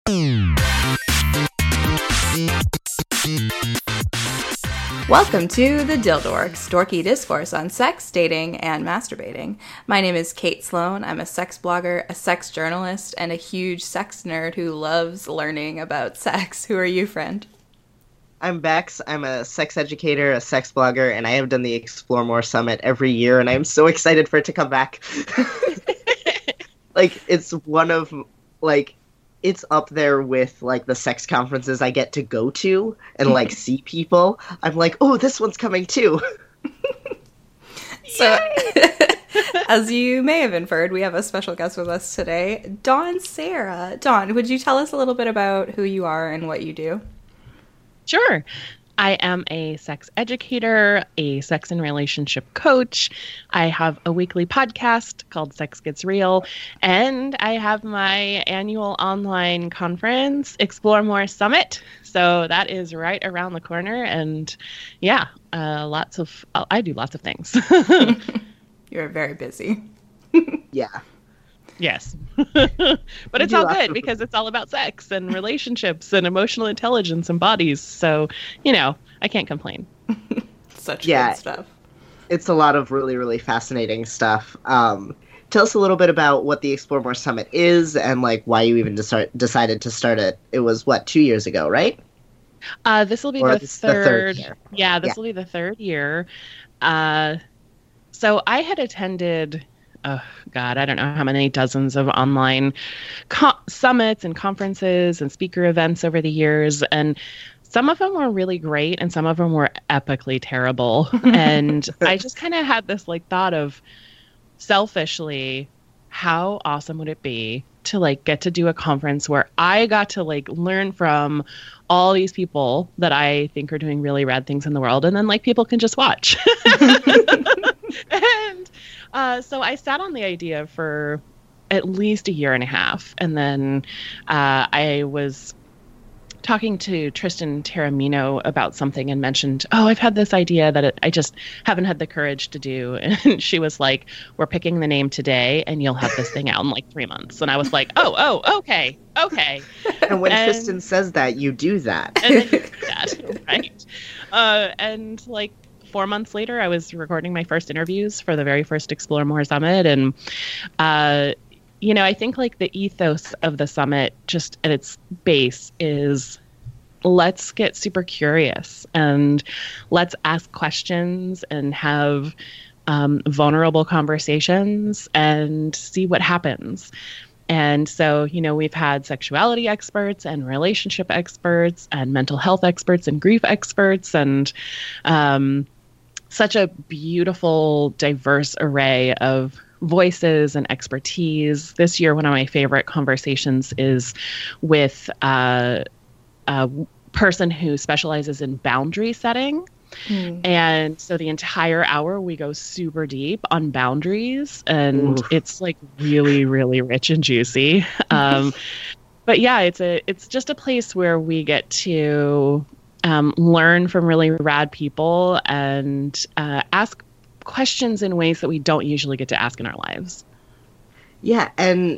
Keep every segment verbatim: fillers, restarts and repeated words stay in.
Welcome to the Dildorks, dorky discourse on sex, dating, and masturbating. My name is Kate Sloan. I'm a sex blogger, a sex journalist, and a huge sex nerd who loves learning about sex. Who are you, friend? I'm Bex. I'm a sex educator, a sex blogger, and I have done the Explore More Summit every year, and I'm so excited for it to come back. Like, it's one of, like... it's up there with, like, the sex conferences I get to go to and, like, see people. I'm like, oh, this one's coming, too. So, as you may have inferred, we have a special guest with us today, Dawn Serra. Dawn, would you tell us a little bit about who you are and what you do? Sure. I am a sex educator, a sex and relationship coach. I have a weekly podcast called Sex Gets Real, and I have my annual online conference, Explore More Summit. So that is right around the corner, and yeah, uh, lots of I do lots of things. You're very busy. Yeah. Yes. But it's all good because it's all about sex and relationships and emotional intelligence and bodies. So, you know, I can't complain. Such yeah, good stuff. It's a lot of really, really fascinating stuff. Um, tell us a little bit about what the Explore More Summit is and, like, why you even deci- decided to start it. It was, what, two years ago, right? Uh, this will be or the third. the third year. Yeah, this yeah. will be the third year. Uh, so I had attended... oh, God, I don't know how many dozens of online co- summits and conferences and speaker events over the years. And some of them were really great and some of them were epically terrible. And I just kind of had this like thought of selfishly, how awesome would it be to like get to do a conference where I got to like learn from all these people that I think are doing really rad things in the world. And then like people can just watch. And Uh, so I sat on the idea for at least a year and a half. And then uh, I was talking to Tristan Taramino about something and mentioned, oh, I've had this idea that it, I just haven't had the courage to do. And she was like, we're picking the name today and you'll have this thing out in like three months. And I was like, oh, oh, okay, okay. And when and, Tristan says that, you do that. And then you do that, right? Uh, and like, Four months later, I was recording my first interviews for the very first Explore More Summit. And, uh, you know, I think like the ethos of the summit just at its base is let's get super curious and let's ask questions and have um, vulnerable conversations and see what happens. And so, you know, we've had sexuality experts and relationship experts and mental health experts and grief experts and, um, such a beautiful, diverse array of voices and expertise. This year, one of my favorite conversations is with uh, a person who specializes in boundary setting. Mm. And so the entire hour, we go super deep on boundaries, and Oof. It's like really, really rich and juicy. Um, but yeah, it's a it's just a place where we get to Um, learn from really rad people and uh, ask questions in ways that we don't usually get to ask in our lives. Yeah, and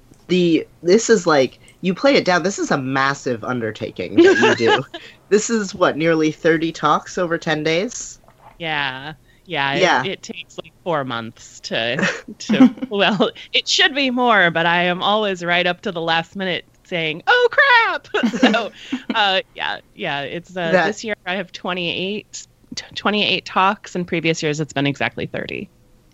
the this is like, you play it down, this is a massive undertaking that you do. This is, what, nearly thirty talks over ten days? Yeah, yeah, yeah. It, it takes like four months to, to well, it should be more, but I am always right up to the last minute saying, oh crap. So uh yeah yeah it's uh that, this year I have twenty-eight, twenty-eight talks, and previous years it's been exactly thirty.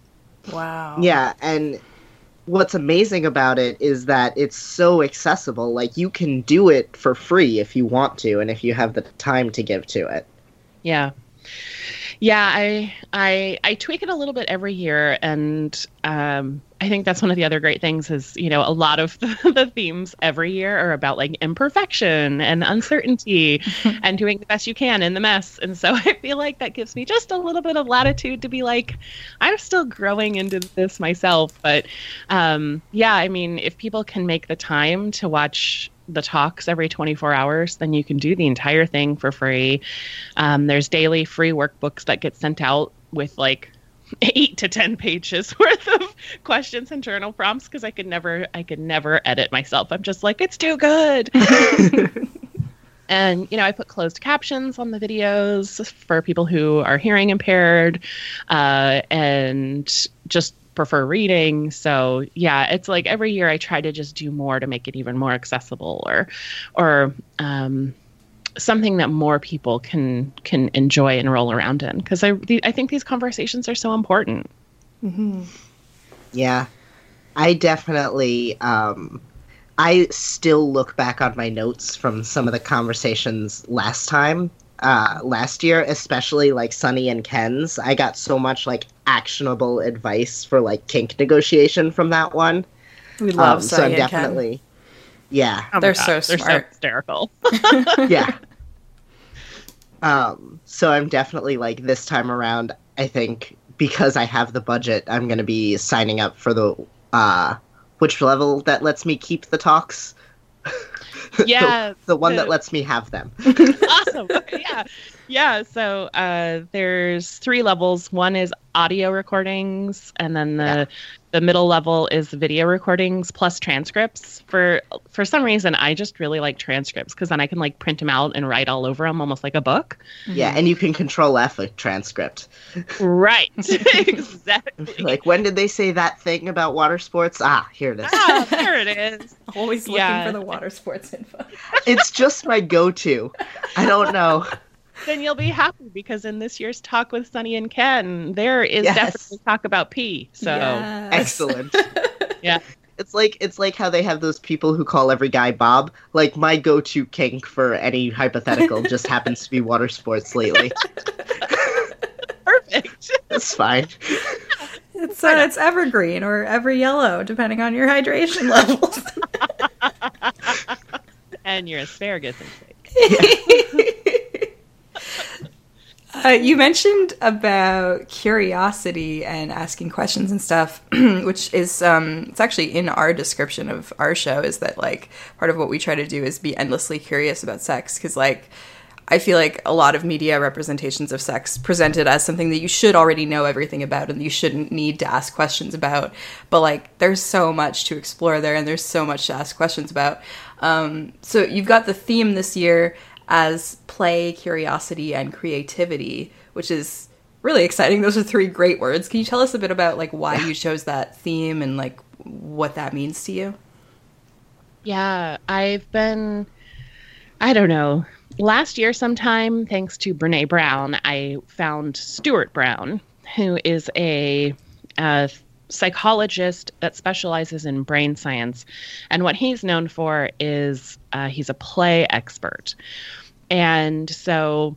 Wow. Yeah, and what's amazing about it is that it's so accessible. Like, you can do it for free if you want to and if you have the time to give to it. Yeah. Yeah, I I I tweak it a little bit every year, and um, I think that's one of the other great things is, you know, a lot of the, the themes every year are about like imperfection and uncertainty and doing the best you can in the mess. And so I feel like that gives me just a little bit of latitude to be like, I'm still growing into this myself. But um, yeah, I mean, if people can make the time to watch the talks every twenty-four hours, then you can do the entire thing for free. Um, there's daily free workbooks that get sent out with like eight to ten pages worth of questions and journal prompts because I could never, I could never edit myself. I'm just like, it's too good. And, you know, I put closed captions on the videos for people who are hearing impaired uh, and just prefer reading. So, yeah, it's like every year I try to just do more to make it even more accessible or or um, something that more people can can enjoy and roll around in. Because I, the, I think these conversations are so important. Mm-hmm. Yeah, I definitely... Um... I still look back on my notes from some of the conversations last time, uh, last year, especially like Sunny and Ken's. I got so much like actionable advice for like kink negotiation from that one. We love um, Sunny so I'm and definitely, Ken. Yeah, Oh they're God, so they're smart. so hysterical. yeah. Um, so I'm definitely like this time around. I think because I have the budget, I'm going to be signing up for the. Uh, Which level that lets me keep the talks? Yeah. the, the one the, that lets me have them. Awesome. Okay, yeah. Yeah. So uh, there's three levels. One is audio recordings, and then the yeah. the middle level is video recordings plus transcripts. For for some reason, I just really like transcripts because then I can like print them out and write all over them, almost like a book. Yeah, and you can control F a transcript. Right. Exactly. Like, when did they say that thing about water sports? Ah, here it is. Ah, there it is. Always looking Yeah. for the water sports info. It's just my go-to. I don't know. Then you'll be happy because in this year's talk with Sunny and Ken, there is Yes. definitely talk about pee. So Yes. Excellent. yeah. It's like it's like how they have those people who call every guy Bob. Like, my go-to kink for any hypothetical just happens to be water sports lately. Perfect. That's fine. It's uh, it's evergreen or ever yellow, depending on your hydration levels. And your asparagus intake. Uh, you mentioned about curiosity and asking questions and stuff, which is, um, it's actually in our description of our show, is that, like, part of what we try to do is be endlessly curious about sex, because, like, I feel like a lot of media representations of sex present it as something that you should already know everything about and you shouldn't need to ask questions about. But, like, there's so much to explore there and there's so much to ask questions about. Um, so you've got the theme this year as play, curiosity, and creativity, which is really exciting. Those are three great words. Can you tell us a bit about, like, why you chose that theme and, like, what that means to you? Yeah, I've been, I don't know, last year sometime, thanks to Brene Brown, I found Stuart Brown, who is a, a psychologist that specializes in brain science. And what he's known for is uh, he's a play expert. And so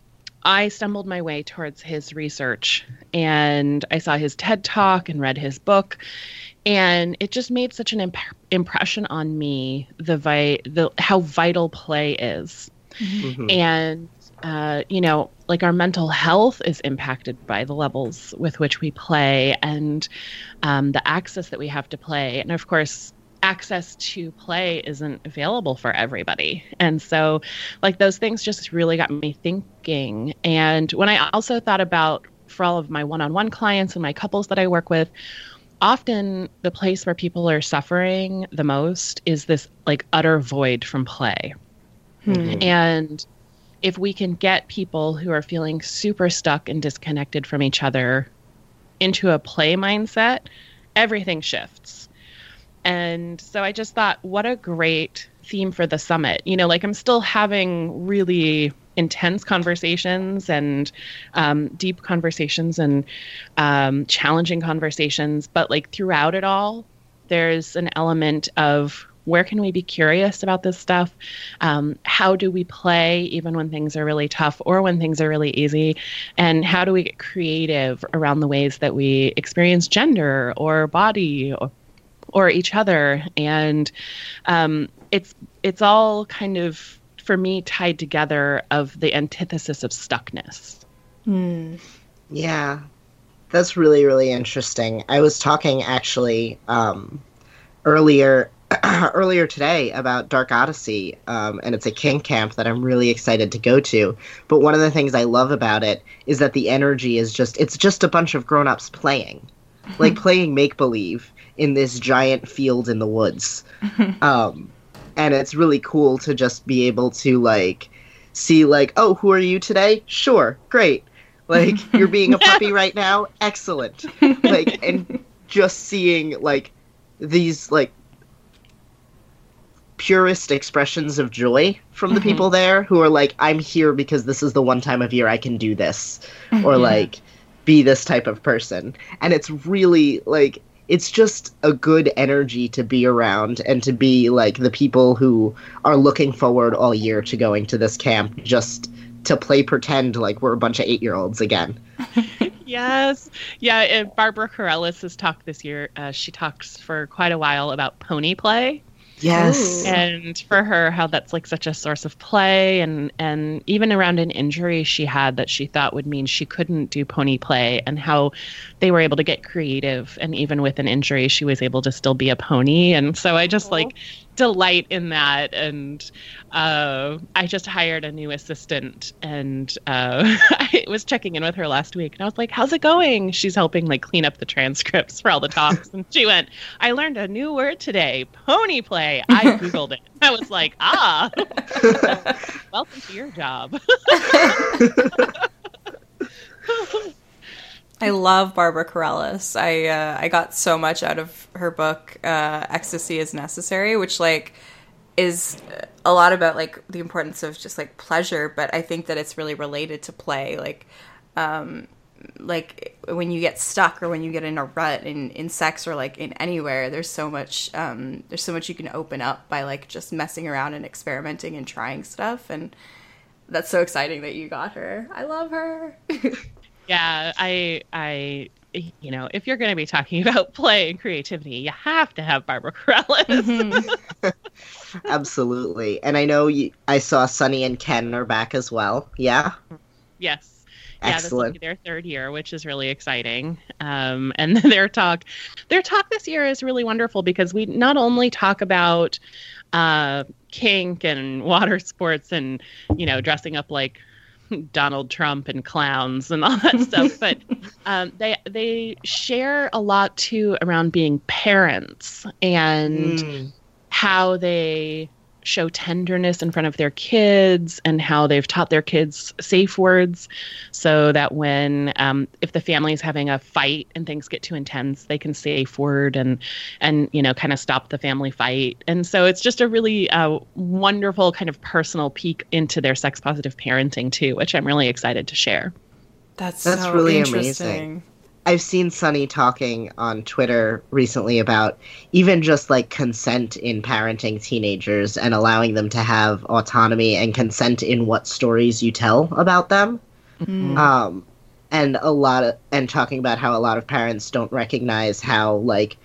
I stumbled my way towards his research and I saw his TED Talk and read his book. And it just made such an imp- impression on me, the, vi- the how vital play is. Mm-hmm. And, uh, you know, like our mental health is impacted by the levels with which we play and um, the access that we have to play. And of course, access to play isn't available for everybody. And so, like, those things just really got me thinking. And when I also thought about, for all of my one-on-one clients and my couples that I work with, often the place where people are suffering the most is this, like, utter void from play. Hmm. And if we can get people who are feeling super stuck and disconnected from each other into a play mindset, everything shifts. And so I just thought, what a great theme for the summit. You know, like, I'm still having really intense conversations and um, deep conversations and um, challenging conversations. But, like, throughout it all, there's an element of, where can we be curious about this stuff? Um, how do we play even when things are really tough or when things are really easy? And how do we get creative around the ways that we experience gender or body or, or each other? And um, it's it's all kind of, for me, tied together of the antithesis of stuckness. Mm. Yeah, that's really, really interesting. I was talking actually um, earlier earlier today about Dark Odyssey, um, and it's a kink camp that I'm really excited to go to. But one of the things I love about it is that the energy is just, it's just a bunch of grown-ups playing. Like playing make-believe in this giant field in the woods. Um, and it's really cool to just be able to, like, see, like, oh, who are you today? Sure, great. Like, you're being a puppy right now? Excellent. Like, and just seeing, like, these, like, purest expressions of joy from the mm-hmm. people there who are like, I'm here because this is the one time of year I can do this. Mm-hmm. Or, like, be this type of person. And it's really, like, it's just a good energy to be around and to be, like, the people who are looking forward all year to going to this camp just to play pretend like we're a bunch of eight-year-olds again. Yes. Yeah, and Barbara Corellis has talked this year. Uh, she talks for quite a while about pony play. Yes. Ooh. And for her, how that's like such a source of play, and, and even around an injury she had that she thought would mean she couldn't do pony play, and how they were able to get creative. And even with an injury, she was able to still be a pony. And so I just like delight in that. And uh, I just hired a new assistant, and uh, I was checking in with her last week, and I was like, how's it going? She's helping like clean up the transcripts for all the talks. And she went, I learned a new word today, pony play. I Googled it. I was like, ah, welcome to your job. I love Barbara Corellis. I uh, I got so much out of her book, uh, Ecstasy is Necessary, which like is a lot about like the importance of just like pleasure, but I think that it's really related to play. Like, um, like when you get stuck or when you get in a rut in, in sex or like in anywhere, there's so much um, there's so much you can open up by like just messing around and experimenting and trying stuff, and that's so exciting that you got her. I love her. Yeah, I, I, you know, if you're going to be talking about play and creativity, you have to have Barbara Corellis. Mm-hmm. Absolutely. And I know you, I saw Sunny and Ken are back as well. Yeah? Yes. Excellent. Yeah, this will be their third year, which is really exciting. Um, and their talk, their talk this year is really wonderful because we not only talk about uh, kink and water sports and, you know, dressing up like Donald Trump and clowns and all that stuff, but um, they they share a lot too around being parents and mm. how they show tenderness in front of their kids and how they've taught their kids safe words so that when um, if the family's having a fight and things get too intense, they can say a safe word and and you know kind of stop the family fight. And so it's just a really uh, wonderful kind of personal peek into their sex positive parenting too, which I'm really excited to share. That's that's so really interesting. Amazing. I've seen Sunny talking on Twitter recently about even just like consent in parenting teenagers and allowing them to have autonomy and consent in what stories you tell about them. Mm-hmm. Um, and a lot of, and talking about how a lot of parents don't recognize how like,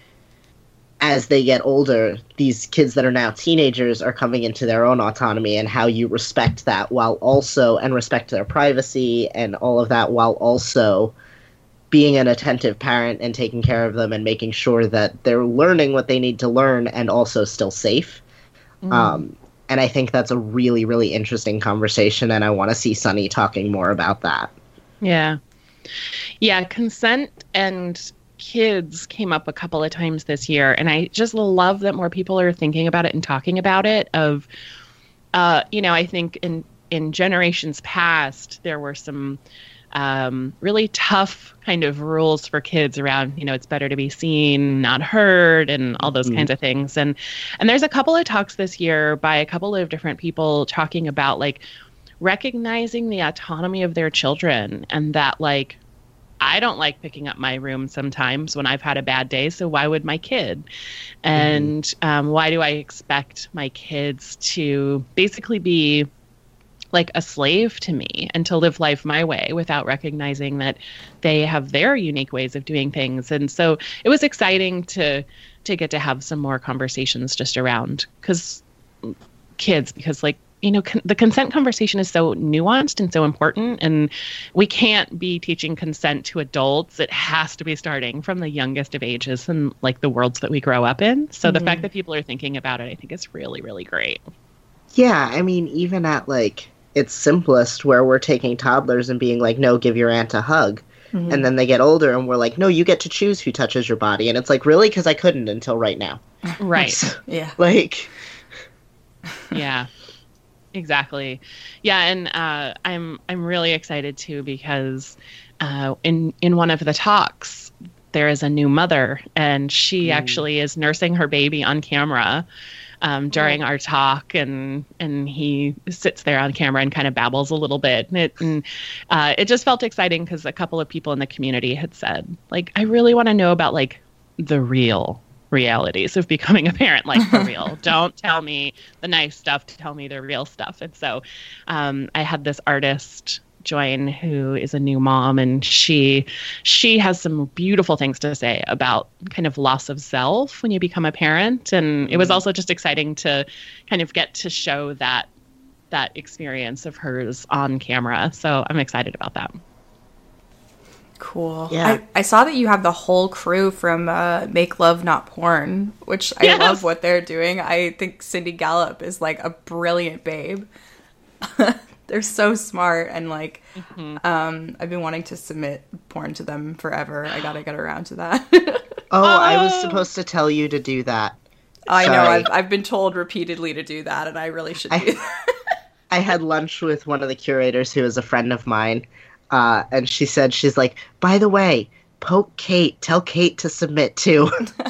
as they get older, these kids that are now teenagers are coming into their own autonomy and how you respect that while also, and respect their privacy and all of that while also being an attentive parent and taking care of them and making sure that they're learning what they need to learn and also still safe. Mm. Um, and I think that's a really, really interesting conversation, and I want to see Sunny talking more about that. Yeah. Yeah, consent and kids came up a couple of times this year, and I just love that more people are thinking about it and talking about it. Of, uh, you know, I think in, in generations past, there were some Um, really tough kind of rules for kids around, you know, it's better to be seen, not heard, and all those mm-hmm. kinds of things. And and there's a couple of talks this year by a couple of different people talking about like recognizing the autonomy of their children, and that like, I don't like picking up my room sometimes when I've had a bad day, so why would my kid? And mm-hmm. um, why do I expect my kids to basically be like a slave to me and to live life my way without recognizing that they have their unique ways of doing things. And so it was exciting to to get to have some more conversations just around because kids, because like you know, con- the consent conversation is so nuanced and so important, and we can't be teaching consent to adults. It has to be starting from the youngest of ages and like the worlds that we grow up in. So mm-hmm. the fact that people are thinking about it, I think is really, really great. Yeah, I mean, even at like its simplest, where we're taking toddlers and being like, no, give your aunt a hug. Mm-hmm. And then they get older and we're like, no, you get to choose who touches your body. And it's like, really? Because I couldn't until right now. Right. So, yeah. Like. Yeah. Exactly. Yeah, and uh, I'm I'm really excited too because uh, in in one of the talks there is a new mother, and she mm. actually is nursing her baby on camera um, during oh. our talk, and and he sits there on camera and kind of babbles a little bit, and it and uh, it just felt exciting because a couple of people in the community had said, like, I really want to know about like the real realities of becoming a parent, like for real. Don't tell me the nice stuff, tell me the real stuff. And so um, I had this artist join who is a new mom, and she she has some beautiful things to say about kind of loss of self when you become a parent. And it was also just exciting to kind of get to show that that experience of hers on camera. So I'm excited about that. Cool. Yeah. I, I saw that you have the whole crew from uh, Make Love Not Porn, which I yes. love what they're doing. I think Cindy Gallup is like a brilliant babe. They're so smart, and like mm-hmm. um, I've been wanting to submit porn to them forever. I gotta get around to that. oh, I was supposed to tell you to do that. I Sorry. know. I've, I've been told repeatedly to do that, and I really should do I, that. I had lunch with one of the curators who is a friend of mine. Uh, and she said, she's like, by the way, poke Kate. Tell Kate to submit too.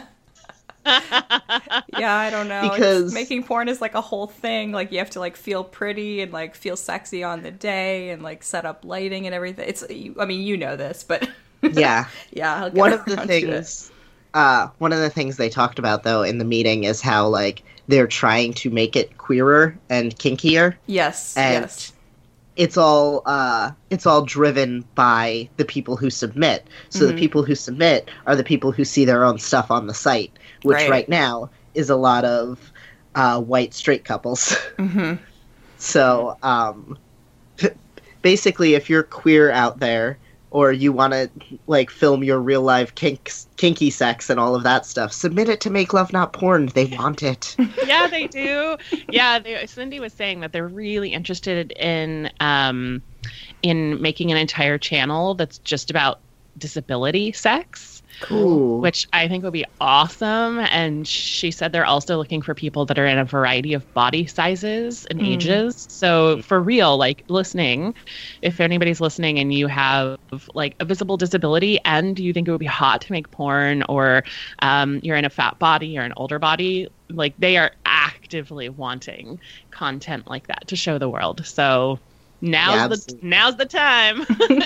Yeah, I don't know. Because it's, making porn is like a whole thing. Like you have to like feel pretty and like feel sexy on the day and like set up lighting and everything. It's, I mean, you know this, but yeah, yeah. I'll get one of the around to things, uh, one of the things they talked about though in the meeting is how like they're trying to make it queerer and kinkier. Yes. And yes. It's all uh, it's all driven by the people who submit. So mm-hmm. the people who submit are the people who see their own stuff on the site, which right, right now is a lot of uh, white straight couples. Mm-hmm. So um, basically, if you're queer out there, or you want to like film your real life kinks, kinky sex and all of that stuff, submit it to Make Love Not Porn. They want it. Yeah, they do. Yeah, they, Cindy was saying that they're really interested in um, in making an entire channel that's just about disability sex. Cool. Which I think would be awesome. And she said they're also looking for people that are in a variety of body sizes and mm. ages. So for real, like listening, if anybody's listening and you have like a visible disability and you think it would be hot to make porn, or um, you're in a fat body or an older body, like they are actively wanting content like that to show the world. So now's yeah, the now's the time.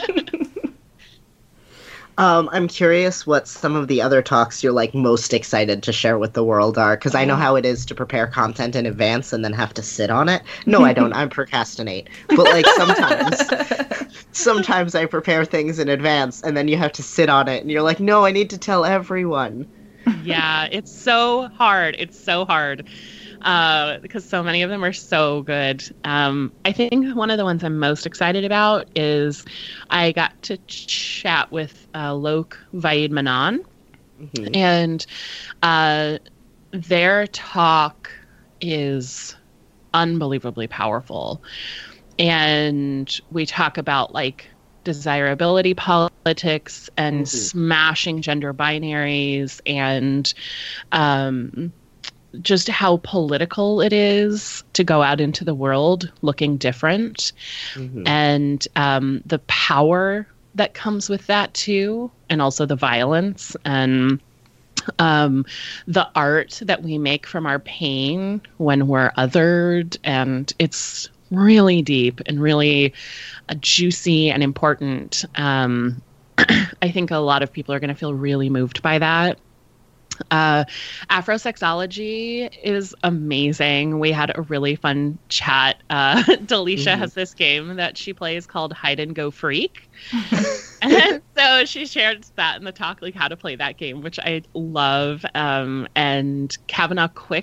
Um, I'm curious what some of the other talks you're like most excited to share with the world are, because I know how it is to prepare content in advance and then have to sit on it. No, I don't. I procrastinate. But like sometimes, sometimes I prepare things in advance and then you have to sit on it and you're like, no, I need to tell everyone. Yeah, it's so hard. It's so hard. Uh, because so many of them are so good. Um, I think one of the ones I'm most excited about is I got to chat with uh, Lok Vaid-Menon, mm-hmm. and uh, their talk is unbelievably powerful. And we talk about like desirability politics and mm-hmm. smashing gender binaries and um just how political it is to go out into the world looking different, mm-hmm. and um, the power that comes with that too, and also the violence and um, the art that we make from our pain when we're othered. And it's really deep and really uh, juicy and important. Um, I think a lot of people are going to feel really moved by that. Uh, Afrosexology is amazing. We had a really fun chat. Uh, Delisha mm-hmm. has this game that she plays called Hide and Go Freak. And so she shared that in the talk, like how to play that game, which I love. Um, and Kavanaugh Quick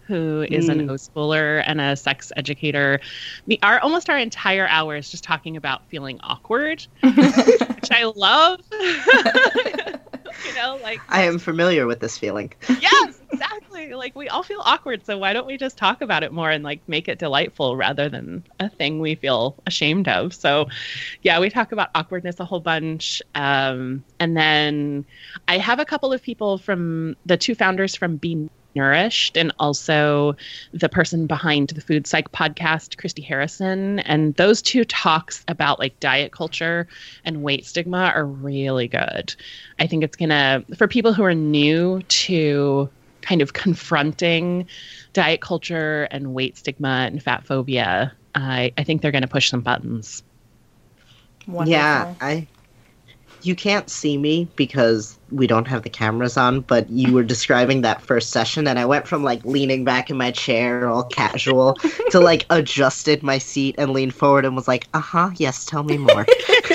who is mm. an O-schooler and a sex educator. The our almost our entire hour is just talking about feeling awkward, which I love. You know, like I am familiar with this feeling. Yes, exactly. Like we all feel awkward, so why don't we just talk about it more and like make it delightful rather than a thing we feel ashamed of? So, yeah, we talk about awkwardness a whole bunch, um, and then I have a couple of people from the two founders from Be Nourished, and also the person behind the Food Psych podcast, Christy Harrison. And those two talks about like diet culture and weight stigma are really good. I think it's gonna, for people who are new to kind of confronting diet culture and weight stigma and fat phobia, I, I think they're gonna push some buttons. Wonderful. Yeah, I you can't see me because we don't have the cameras on, but you were describing that first session, and I went from, like, leaning back in my chair, all casual, to, like, adjusted my seat and leaned forward and was like, uh-huh, yes, tell me more.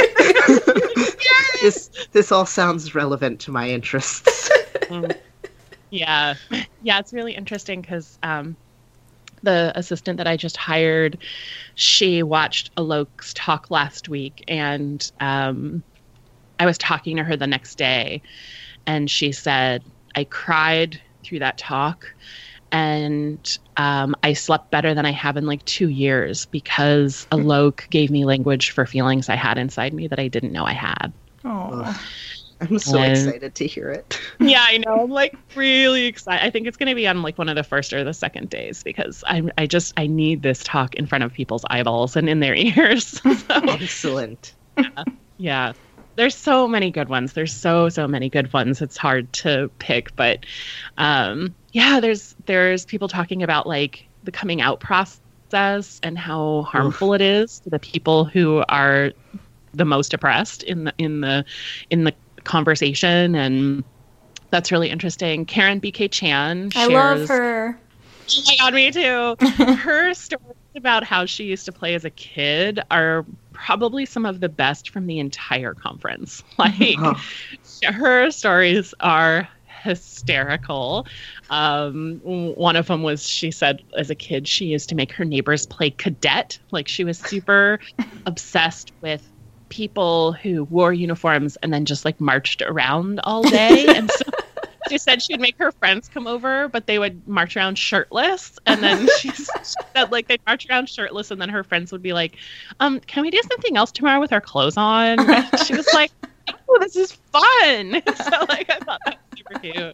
this this all sounds relevant to my interests. Mm. Yeah. Yeah, it's really interesting because um, the assistant that I just hired, she watched Alok's talk last week, and um, I was talking to her the next day, and she said, I cried through that talk, and um, I slept better than I have in like two years because Alok gave me language for feelings I had inside me that I didn't know I had. Oh, I'm so and, excited to hear it. Yeah, I know. I'm like really excited. I think it's going to be on like one of the first or the second days because I'm, I just, I need this talk in front of people's eyeballs and in their ears. So, excellent. Yeah. Yeah. There's so many good ones. There's so, so many good ones. It's hard to pick, but um, yeah, there's, there's people talking about like the coming out process and how harmful Oof. It is to the people who are the most oppressed in the, in the, in the conversation. And that's really interesting. Karen B K Chan shares, I love her. Oh my God, me too. Her stories about how she used to play as a kid are probably some of the best from the entire conference. Like oh. her stories are hysterical. Um, one of them was, she said as a kid, she used to make her neighbors play cadet. Like she was super obsessed with people who wore uniforms and then just like marched around all day. And so she said she would make her friends come over, but they would march around shirtless. And then she said like they'd march around shirtless, and then her friends would be like, um, can we do something else tomorrow with our clothes on? And she was like, oh, this is fun. So like I thought that was super cute.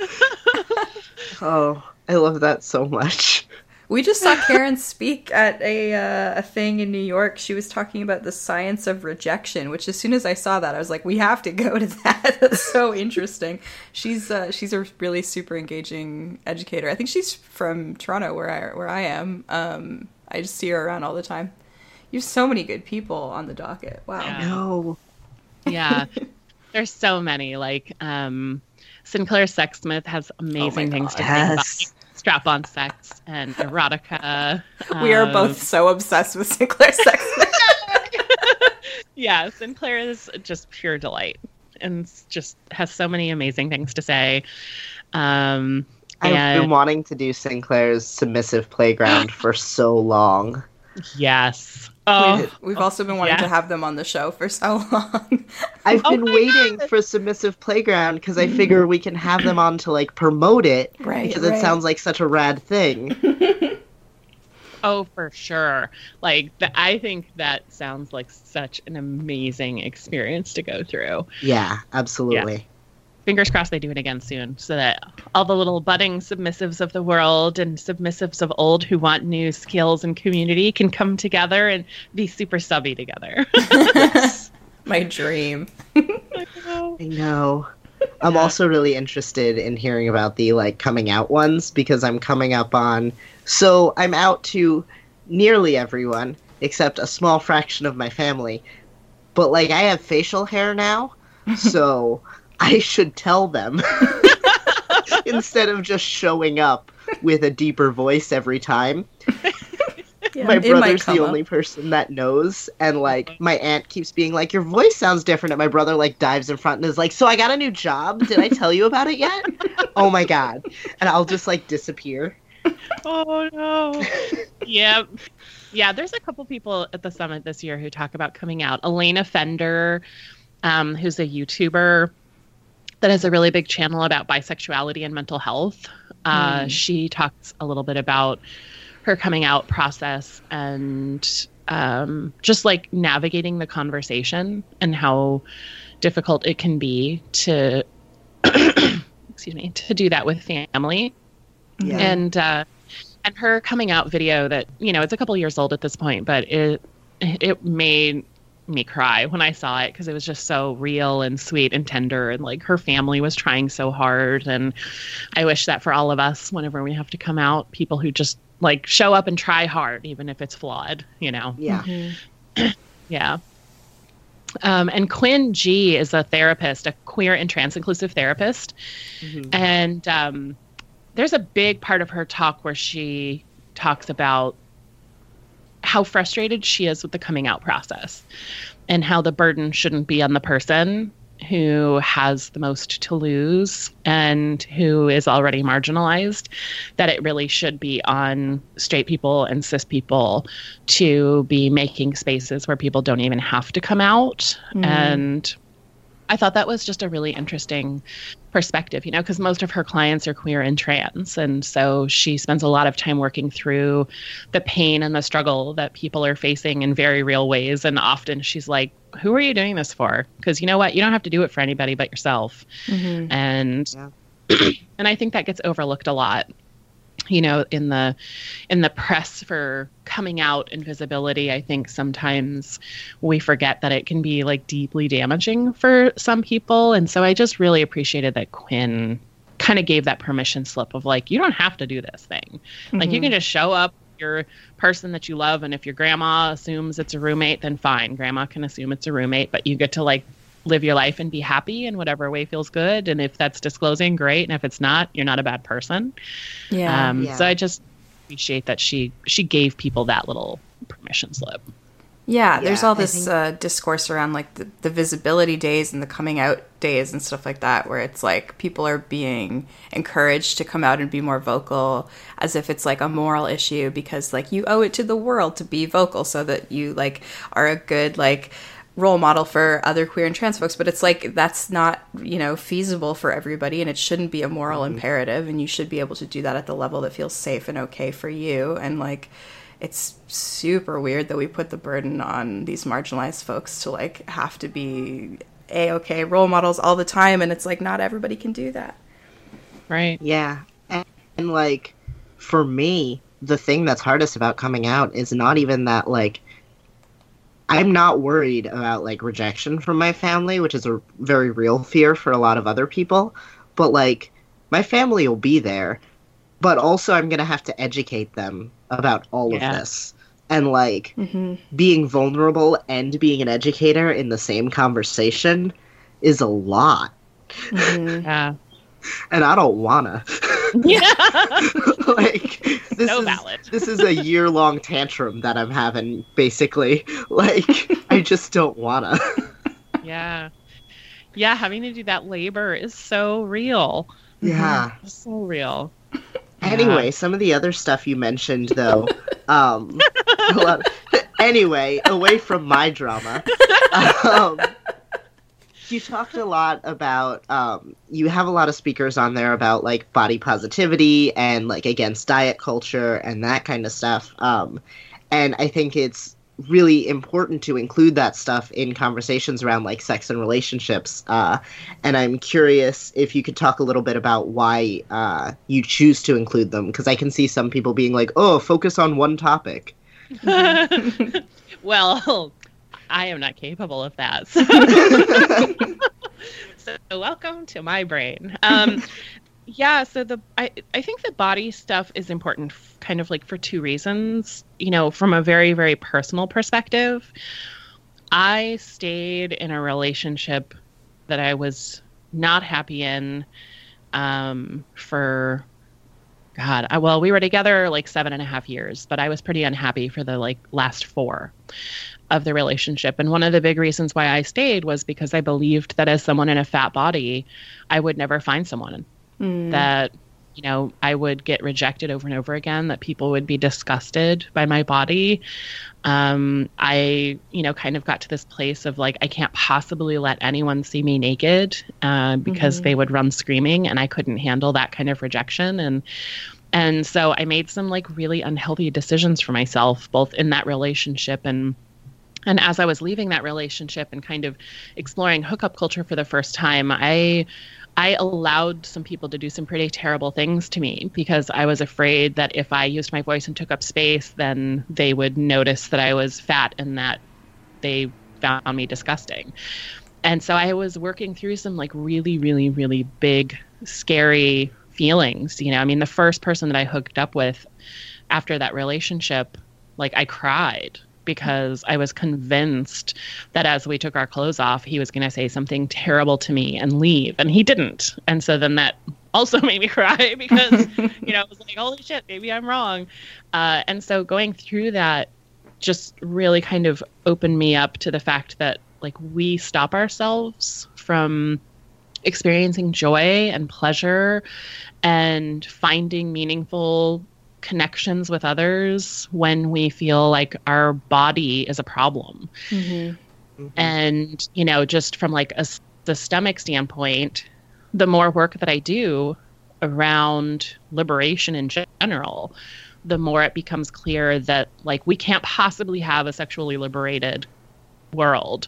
Oh, I love that so much. We just saw Karen speak at a uh, a thing in New York. She was talking about the science of rejection, which as soon as I saw that, I was like, we have to go to that. That's so interesting. She's uh, she's a really super engaging educator. I think she's from Toronto, where I where I am. Um, I just see her around all the time. You have so many good people on the docket. Wow. Yeah. No. Yeah. There's so many. Like um, Sinclair Sexsmith has amazing oh things to yes. say about strap-on sex and erotica. We are um, both so obsessed with Sinclair Sexsmith. Yeah, Sinclair is just pure delight and just has so many amazing things to say. Um, I've and, been wanting to do Sinclair's Submissive Playground for so long. Yes. Oh, we've, we've also been wanting yes. to have them on the show for so long. I've Oh been my waiting God. for Submissive Playground because I figure we can have them on to like promote it, Right, because it right. sounds like such a rad thing. Oh, for sure. Like, the, I think that sounds like such an amazing experience to go through. Yeah, absolutely. Fingers crossed they do it again soon so that all the little budding submissives of the world and submissives of old who want new skills and community can come together and be super subby together. My dream. I know. I'm Yeah. also really interested in hearing about the like coming out ones because I'm coming up on. So I'm out to nearly everyone except a small fraction of my family. But like I have facial hair now, so I should tell them instead of just showing up with a deeper voice every time. Yeah, My it might brother's come the up. only person that knows, and like my aunt keeps being like, your voice sounds different, and my brother like dives in front and is like, so I got a new job, did I tell you about it yet? Oh my God. And I'll just like disappear Oh no. Yeah. Yeah, there's a couple people at the summit this year who talk about coming out. Elena Fender, um, who's a YouTuber that has a really big channel about bisexuality and mental health. Uh, mm. She talks a little bit about her coming out process and um, just like navigating the conversation and how difficult it can be to, excuse me, to do that with family. Yeah. And, uh, and her coming out video that, you know, it's a couple years old at this point, but it, it made me cry when I saw it because it was just so real and sweet and tender, and like her family was trying so hard. And I wish that for all of us, whenever we have to come out, people who just like show up and try hard, even if it's flawed, you know? Yeah. Mm-hmm. Yeah. Um, and Quinn G is a therapist, a queer and trans inclusive therapist. Mm-hmm. And um, there's a big part of her talk where she talks about how frustrated she is with the coming out process and how the burden shouldn't be on the person who has the most to lose and who is already marginalized, that it really should be on straight people and cis people to be making spaces where people don't even have to come out. Mm. And I thought that was just a really interesting perspective, you know, because most of her clients are queer and trans. And so she spends a lot of time working through the pain and the struggle that people are facing in very real ways. And often she's like, who are you doing this for? Because you know what? You don't have to do it for anybody but yourself. Mm-hmm. And yeah. And I think that gets overlooked a lot, you know, in the in the press for coming out and visibility. I think sometimes we forget that it can be like deeply damaging for some people. And so I just really appreciated that Quinn kind of gave that permission slip of like, you don't have to do this thing. Mm-hmm. Like you can just show up, your person that you love, and if your grandma assumes it's a roommate, then fine, grandma can assume it's a roommate, but you get to like live your life and be happy in whatever way feels good. And if that's disclosing, great. And if it's not, you're not a bad person. Yeah. Um, yeah. So I just appreciate that she she gave people that little permission slip. Yeah, Yeah, there's all this think... uh, discourse around like the, the visibility days and the coming out days and stuff like that, where it's like people are being encouraged to come out and be more vocal as if it's like a moral issue because like you owe it to the world to be vocal so that you like are a good like role model for other queer and trans folks. But it's like that's not, you know, feasible for everybody, and it shouldn't be a moral mm-hmm. imperative, and you should be able to do that at the level that feels safe and okay for you. And like it's super weird that we put the burden on these marginalized folks to like have to be a-okay role models all the time, and it's like not everybody can do that. Right. Yeah. And, and like for me, the thing that's hardest about coming out is not even that like I'm not worried about like rejection from my family, which is a very real fear for a lot of other people, but like my family will be there, but also I'm going to have to educate them about all yeah. of this. And, like, mm-hmm. being vulnerable and being an educator in the same conversation is a lot. Mm-hmm. Yeah. And I don't wanna. Yeah. Like, this so is, valid. This is a year-long tantrum that I'm having, basically. Like, I just don't wanna. Yeah. Yeah, having to do that labor is so real. Yeah. It's so real. Anyway, yeah. some of the other stuff you mentioned, though, um, a lot of, anyway, away from my drama, um, you talked a lot about, um, you have a lot of speakers on there about, like, body positivity and, like, against diet culture and that kind of stuff, um, and I think it's really important to include that stuff in conversations around like sex and relationships. Uh, and I'm curious if you could talk a little bit about why uh, you choose to include them, because I can see some people being like, oh, focus on one topic. Well, I am not capable of that. So, so welcome to my brain. Um, Yeah, so the I, I think the body stuff is important f- kind of like for two reasons. You know, from a very, very personal perspective, I stayed in a relationship that I was not happy in um, for, God, I, well, we were together like seven and a half years, but I was pretty unhappy for the like last four of the relationship. And one of the big reasons why I stayed was because I believed that as someone in a fat body, I would never find someone Mm. that you know, I would get rejected over and over again, that people would be disgusted by my body. Um, I, you know, kind of got to this place of like, I can't possibly let anyone see me naked, uh, because mm-hmm. they would run screaming, and I couldn't handle that kind of rejection. And, and so I made some like really unhealthy decisions for myself, both in that relationship and And as I was leaving that relationship and kind of exploring hookup culture for the first time, I I allowed some people to do some pretty terrible things to me, because I was afraid that if I used my voice and took up space, then they would notice that I was fat and that they found me disgusting. And so I was working through some like really, really, really big, scary feelings. You know, I mean, the first person that I hooked up with after that relationship, like I cried, because I was convinced that as we took our clothes off, he was going to say something terrible to me and leave. And he didn't. And so then that also made me cry, because, you know, I was like, holy shit, maybe I'm wrong. Uh, and so going through that just really kind of opened me up to the fact that like we stop ourselves from experiencing joy and pleasure and finding meaningful connections with others when we feel like our body is a problem. Mm-hmm. Mm-hmm. And, you know, just from like a systemic standpoint, the more work that I do around liberation in general, the more it becomes clear that like we can't possibly have a sexually liberated world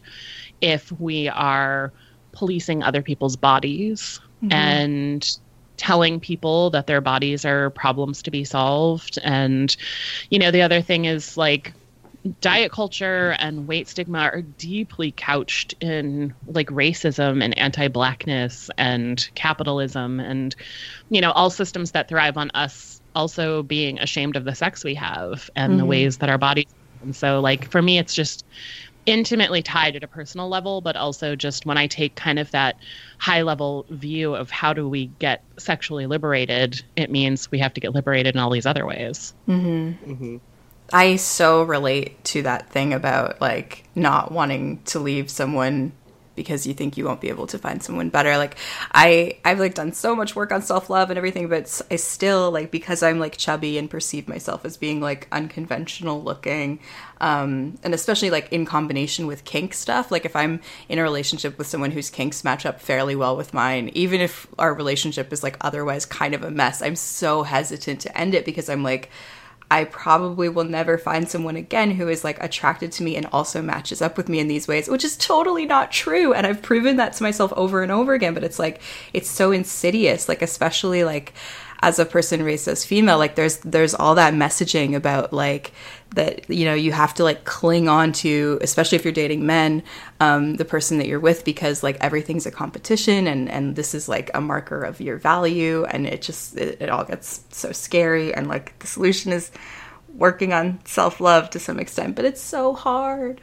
if we are policing other people's bodies mm-hmm. and telling people that their bodies are problems to be solved. And, you know, the other thing is like diet culture and weight stigma are deeply couched in like racism and anti-Blackness and capitalism and, you know, all systems that thrive on us also being ashamed of the sex we have and mm-hmm. the ways that our bodies. And so like, for me, it's just intimately tied at a personal level, but also just when I take kind of that high level view of how do we get sexually liberated, it means we have to get liberated in all these other ways. Mm-hmm. Mm-hmm. I so relate to that thing about like not wanting to leave someone because you think you won't be able to find someone better. Like I, I've like done so much work on self-love and everything, but I still like, because I'm like chubby and perceive myself as being like unconventional looking, um, and especially like in combination with kink stuff. Like if I'm in a relationship with someone whose kinks match up fairly well with mine, even if our relationship is like otherwise kind of a mess, I'm so hesitant to end it because I'm like, I probably will never find someone again who is like attracted to me and also matches up with me in these ways, which is totally not true. And I've proven that to myself over and over again, but it's like, it's so insidious, like, especially like as a person raised as female, like there's, there's all that messaging about like that, you know, you have to like cling on to, especially if you're dating men, um, the person that you're with, because like everything's a competition and, and this is like a marker of your value. And it just, it, it all gets so scary. And like the solution is working on self-love to some extent, but it's so hard.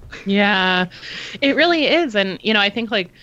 Yeah, it really is. And, you know, I think like,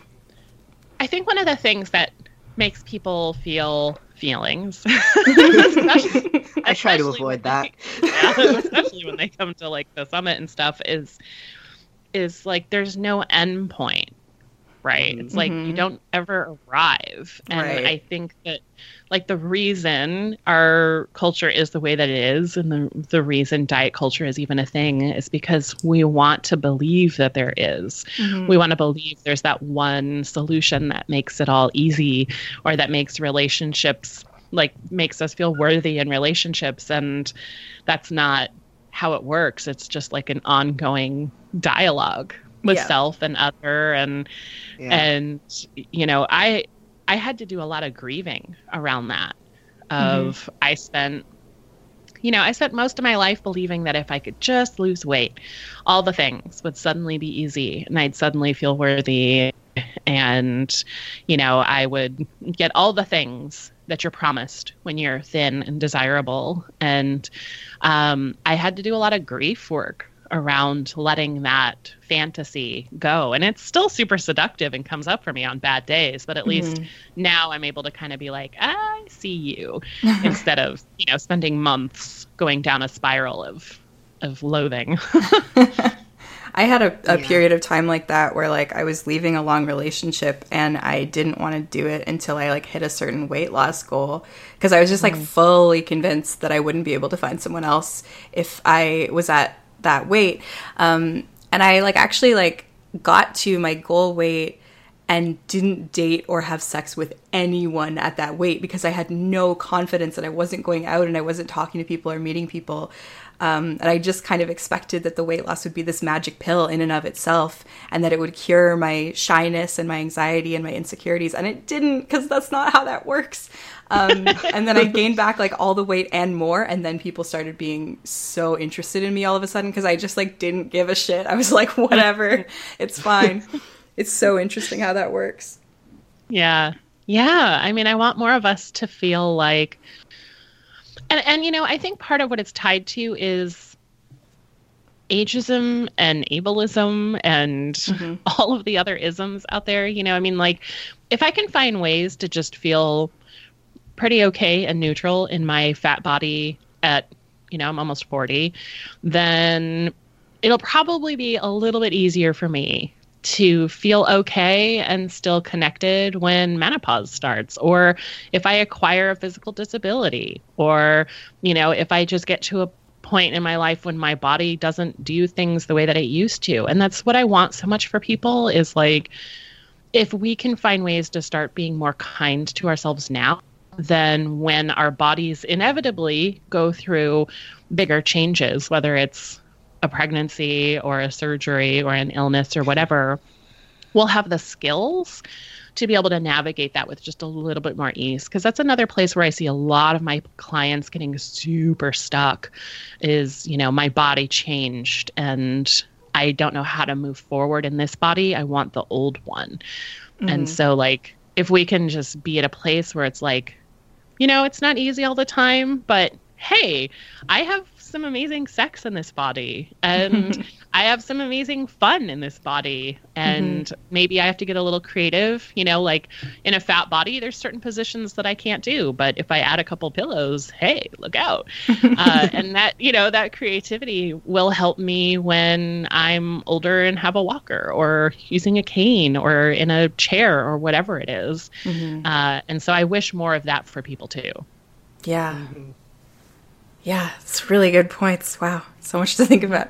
I think one of the things that makes people feel feelings especially, I try to avoid that they, yeah, especially when they come to like the summit and stuff is is like there's no end point, right? It's like mm-hmm. you don't ever arrive. And right. I think that like the reason our culture is the way that it is and the the reason diet culture is even a thing is because we want to believe that there is. Mm-hmm. We want to believe there's that one solution that makes it all easy or that makes relationships like makes us feel worthy in relationships. And that's not how it works. It's just like an ongoing dialogue with yeah. self and other. And, yeah. and, you know, I, I had to do a lot of grieving around that of mm-hmm. I spent, you know, I spent most of my life believing that if I could just lose weight, all the things would suddenly be easy and I'd suddenly feel worthy and, you know, I would get all the things that you're promised when you're thin and desirable. And um, I had to do a lot of grief work around letting that fantasy go. And it's still super seductive and comes up for me on bad days, but at mm-hmm. least now I'm able to kind of be like, I see you instead of, you know, spending months going down a spiral of, of loathing. I had a, a Yeah. period of time like that where like I was leaving a long relationship and I didn't want to do it until I like hit a certain weight loss goal, because I was just like fully convinced that I wouldn't be able to find someone else if I was at that weight. Um, and I like actually like got to my goal weight and didn't date or have sex with anyone at that weight because I had no confidence that I wasn't going out and I wasn't talking to people or meeting people. Um, and I just kind of expected that the weight loss would be this magic pill in and of itself, and that it would cure my shyness and my anxiety and my insecurities. And it didn't, because that's not how that works. Um, and then I gained back like all the weight and more. And then people started being so interested in me all of a sudden because I just like didn't give a shit. I was like, whatever, it's fine. It's so interesting how that works. Yeah. Yeah. I mean, I want more of us to feel like, and, and, you know, I think part of what it's tied to is ageism and ableism and mm-hmm. all of the other isms out there. You know, I mean, like, if I can find ways to just feel pretty okay and neutral in my fat body at, you know, I'm almost forty, then it'll probably be a little bit easier for me to feel okay and still connected when menopause starts, or if I acquire a physical disability, or, you know, if I just get to a point in my life when my body doesn't do things the way that it used to. And that's what I want so much for people, is like, if we can find ways to start being more kind to ourselves now, then when our bodies inevitably go through bigger changes, whether it's a pregnancy or a surgery or an illness or whatever, we'll have the skills to be able to navigate that with just a little bit more ease. Because that's another place where I see a lot of my clients getting super stuck is, you know, my body changed and I don't know how to move forward in this body. I want the old one. Mm-hmm. And so like, if we can just be at a place where it's like, you know, it's not easy all the time, but hey, I have some amazing sex in this body, and I have some amazing fun in this body, and mm-hmm. maybe I have to get a little creative, you know, like in a fat body, there's certain positions that I can't do, but if I add a couple pillows, hey, look out. uh, and that, you know, that creativity will help me when I'm older and have a walker or using a cane or in a chair or whatever it is. Mm-hmm. Uh, and so I wish more of that for people too. Yeah. Mm-hmm. Yeah, it's really good points. Wow, so much to think about.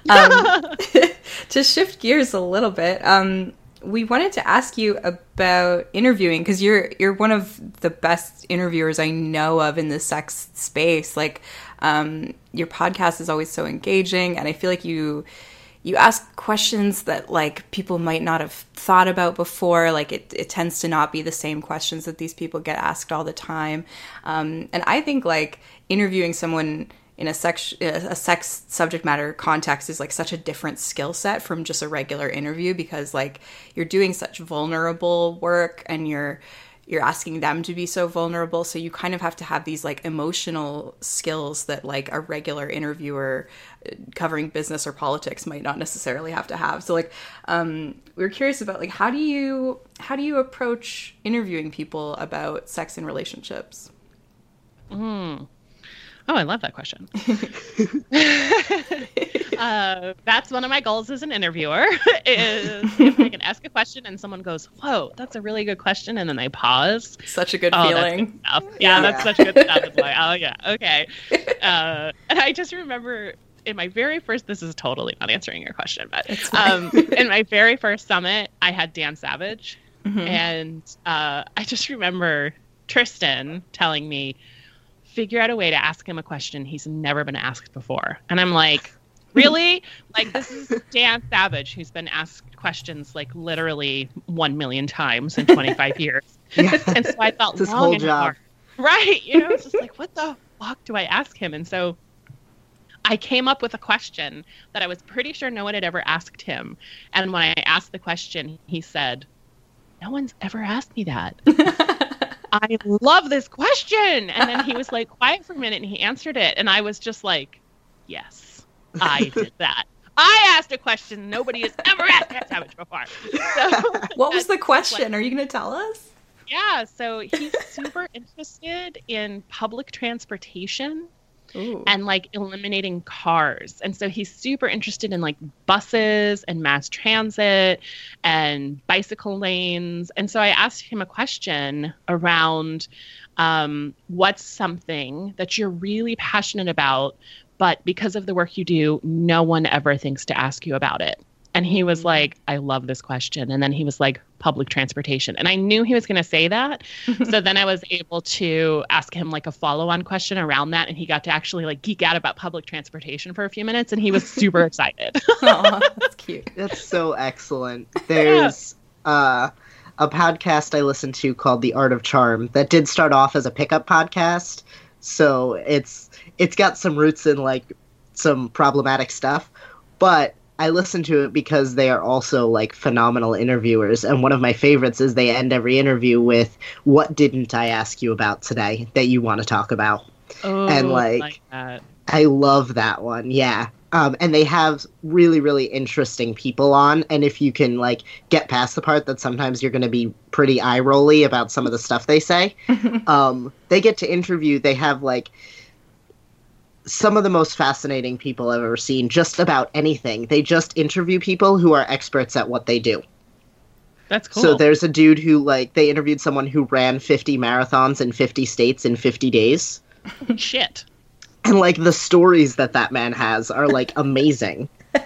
Um, to shift gears a little bit, um, we wanted to ask you about interviewing, because you're you're one of the best interviewers I know of in the sex space. Like, um, your podcast is always so engaging, and I feel like you you ask questions that like people might not have thought about before. Like it, it tends to not be the same questions that these people get asked all the time. Um, and I think like interviewing someone in a sex a sex subject matter context is like such a different skill set from just a regular interview, because like you're doing such vulnerable work and you're you're asking them to be so vulnerable. So you kind of have to have these like emotional skills that like a regular interviewer covering business or politics might not necessarily have to have. So like, um, we were curious about like, how do you, how do you approach interviewing people about sex and relationships? Mm. Oh, I love that question. uh, that's one of my goals as an interviewer, is if I can ask a question and someone goes, whoa, that's a really good question. And then they pause. Such a good oh, feeling. That's good yeah, yeah, that's such good stuff. It's like, oh yeah, okay. Uh, and I just remember in my very first, this is totally not answering your question, but um, in my very first summit, I had Dan Savage. Mm-hmm. And uh, I just remember Tristan telling me, figure out a way to ask him a question he's never been asked before. And I'm like, really? Like, this is Dan Savage, who's been asked questions like literally one million times in twenty-five years. Yeah. And so I thought, it's his whole job. Right. You know, it's just like, what the fuck do I ask him? And so I came up with a question that I was pretty sure no one had ever asked him. And when I asked the question, he said, no one's ever asked me that. I love this question. And then he was like quiet for a minute and he answered it. And I was just like, yes, I did that. I asked a question nobody has ever asked Dan Savage before. So, what was the question? Like, are you going to tell us? Yeah. So he's super interested in public transportation Ooh. and like eliminating cars. And so he's super interested in like buses and mass transit and bicycle lanes. And so I asked him a question around um, what's something that you're really passionate about, but because of the work you do, no one ever thinks to ask you about it. And he was like, I love this question. And then he was like, public transportation. And I knew he was going to say that. So then I was able to ask him like a follow-on question around that. And he got to actually like geek out about public transportation for a few minutes. And he was super excited. Aw, that's cute. That's so excellent. There's uh, a podcast I listened to called The Art of Charm that did start off as a pickup podcast. So it's it's got some roots in like some problematic stuff. But I listen to it because they are also like phenomenal interviewers. And one of my favorites is they end every interview with, what didn't I ask you about today that you want to talk about? Oh, and like, like that. I love that one. Yeah. Um, and they have really, really interesting people on. And if you can like get past the part that sometimes you're going to be pretty eye rolly about some of the stuff they say, um, they get to interview, they have like some of the most fascinating people I've ever seen, just about anything. They just interview people who are experts at what they do. That's cool. So there's a dude who, like, they interviewed someone who ran fifty marathons in fifty states in fifty days. Shit. And, like, the stories that that man has are, like, amazing.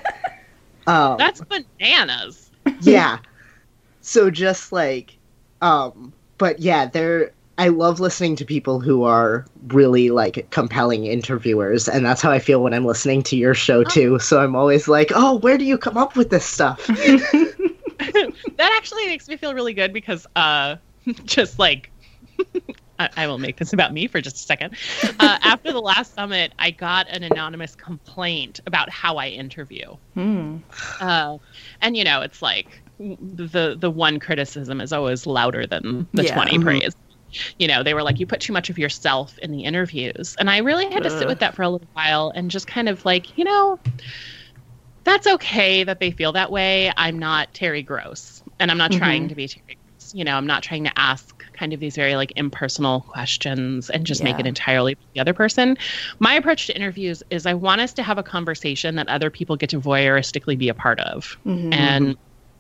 um, That's bananas. yeah. So just, like, um, but yeah, they're, I love listening to people who are really, like, compelling interviewers, and that's how I feel when I'm listening to your show, too. So I'm always like, oh, where do you come up with this stuff? That actually makes me feel really good because, uh, just, like, I, I will make this about me for just a second. Uh, after the last summit, I got an anonymous complaint about how I interview. Hmm. Uh, and, you know, it's like the the one criticism is always louder than the Yeah. twenty Mhm. praise. You know, they were like, you put too much of yourself in the interviews. And I really had to sit Ugh. with that for a little while and just kind of like, you know, that's okay that they feel that way. I'm not Terry Gross, and I'm not Mhm. trying to be Terry Gross. You know, I'm not trying to ask kind of these very like impersonal questions and just make Yeah. it entirely the other person. My approach to interviews is I want us to have a conversation that other people get to voyeuristically be a part of. Mhm. And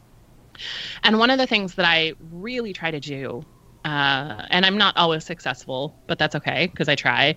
and one of the things that I really try to do, uh, and I'm not always successful, but that's okay because I try,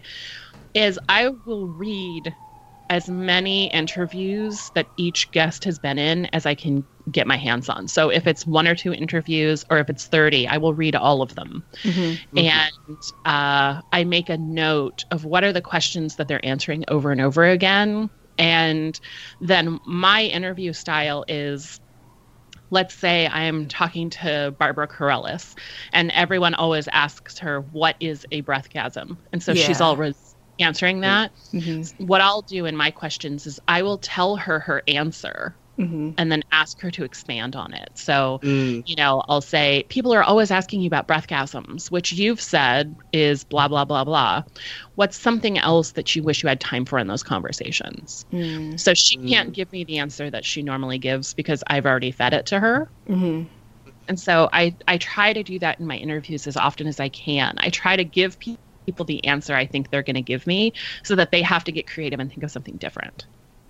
is I will read as many interviews that each guest has been in as I can get my hands on. So if it's one or two interviews or if it's thirty, I will read all of them. Mhm. And uh, I make a note of what are the questions that they're answering over and over again. And then my interview style is, let's say I am talking to Barbara Carrellis, and everyone always asks her, what is a breathgasm? And so she's Yeah. always answering that. Mhm. What I'll do in my questions is I will tell her her answer Mhm. and then ask her to expand on it. So, Mm. you know, I'll say, people are always asking you about breathgasms, which you've said is blah, blah, blah, blah. What's something else that you wish you had time for in those conversations? Mm. So she can't give me the answer that she normally gives because I've already fed it to her. Mhm. And so I, I try to do that in my interviews as often as I can. I try to give pe- people the answer I think they're going to give me so that they have to get creative and think of something different.